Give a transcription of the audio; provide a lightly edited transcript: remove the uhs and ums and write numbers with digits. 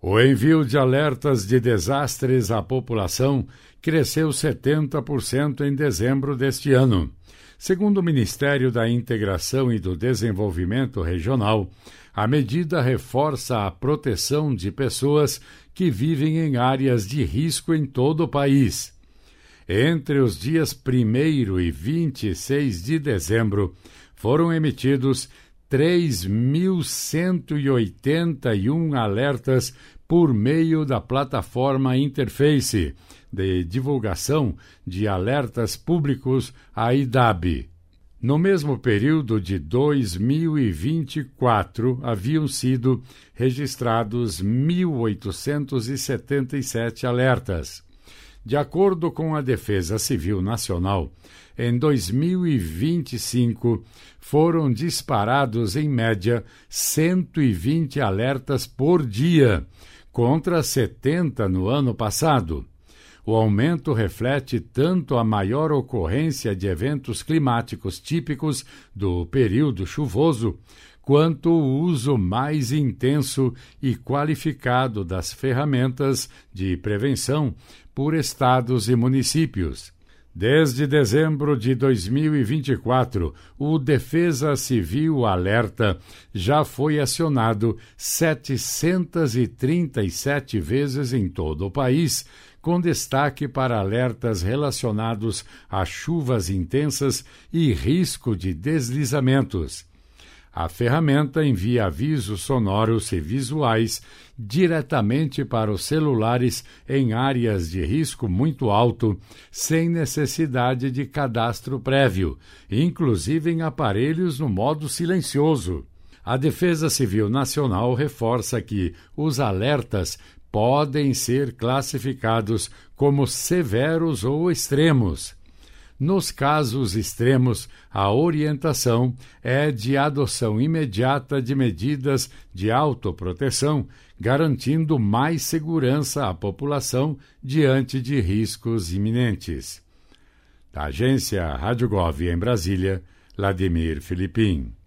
O envio de alertas de desastres à população cresceu 70% em dezembro deste ano. Segundo o Ministério da Integração e do Desenvolvimento Regional, a medida reforça a proteção de pessoas que vivem em áreas de risco em todo o país. Entre os dias 1º e 26 de dezembro, foram emitidos 3.181 alertas por meio da plataforma Interface de divulgação de alertas públicos, a IDAB. No mesmo período de 2024, haviam sido registrados 1.877 alertas. De acordo com a Defesa Civil Nacional, em 2025 foram disparados, em média, 120 alertas por dia, contra 70 no ano passado. O aumento reflete tanto a maior ocorrência de eventos climáticos típicos do período chuvoso, quanto o uso mais intenso e qualificado das ferramentas de prevenção por estados e municípios. Desde dezembro de 2024, o Defesa Civil Alerta já foi acionado 737 vezes em todo o país, com destaque para alertas relacionados a chuvas intensas e risco de deslizamentos. A ferramenta envia avisos sonoros e visuais diretamente para os celulares em áreas de risco muito alto, sem necessidade de cadastro prévio, inclusive em aparelhos no modo silencioso. A Defesa Civil Nacional reforça que os alertas podem ser classificados como severos ou extremos. Nos casos extremos, a orientação é de adoção imediata de medidas de autoproteção, garantindo mais segurança à população diante de riscos iminentes. Da agência Rádio Gov em Brasília, Vladimir Filipim.